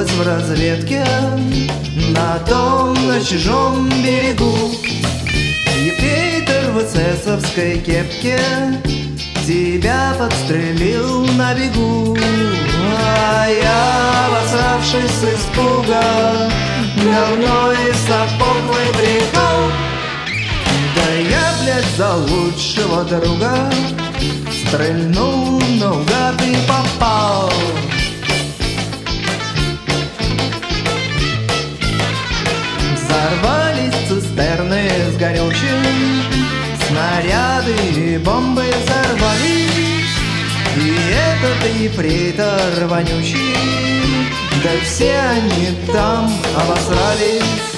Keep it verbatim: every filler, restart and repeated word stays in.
пришлось в разведке на том, на чужом берегу. Ефрейтор в эсэсовской кепке тебя подстрелил на бегу. А я, обосравшись с испуга, говно и сапог выбрехал. Да я, блядь, за лучшего друга стрельнул наугад и попал. Взорвались цистерны с горючим, снаряды и бомбы взорвались. И этот ефрейтор вонючий, да все они там обосрались.